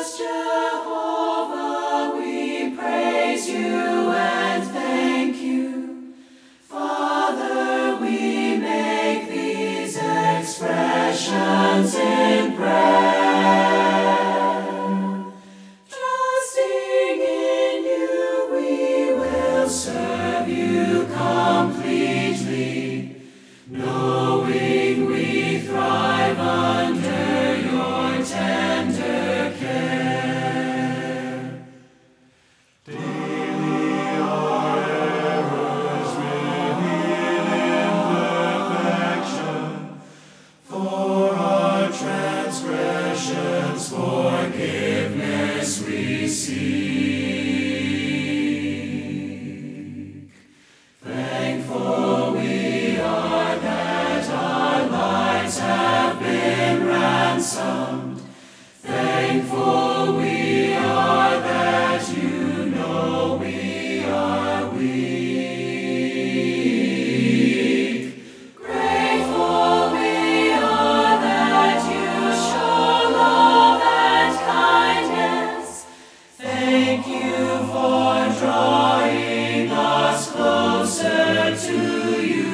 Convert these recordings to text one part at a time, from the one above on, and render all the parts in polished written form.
us, Jehovah, we praise you and thank you. Father, we make these expressions in prayer. Trusting in you, we will serve you completely, knowing we thrive under your tender care. Daily our errors reveal imperfection, for our transgressions forgiveness we seek. Thankful we are that our lives have been ransomed. Thankful we are that you know we are weak. Grateful we are that you show love and kindness. Thank you for drawing us closer to you.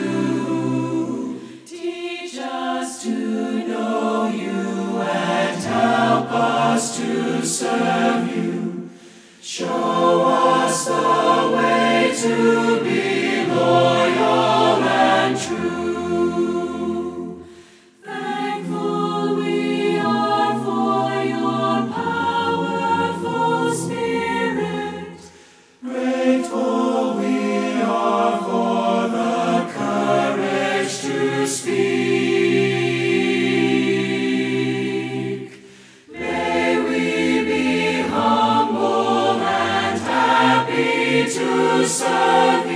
Teach us to know you and help us to serve you. Show us the way to be loyal and true. Thankful we are for your powerful Spirit. Grateful we are for the courage to speak. May we be humble and happy to serve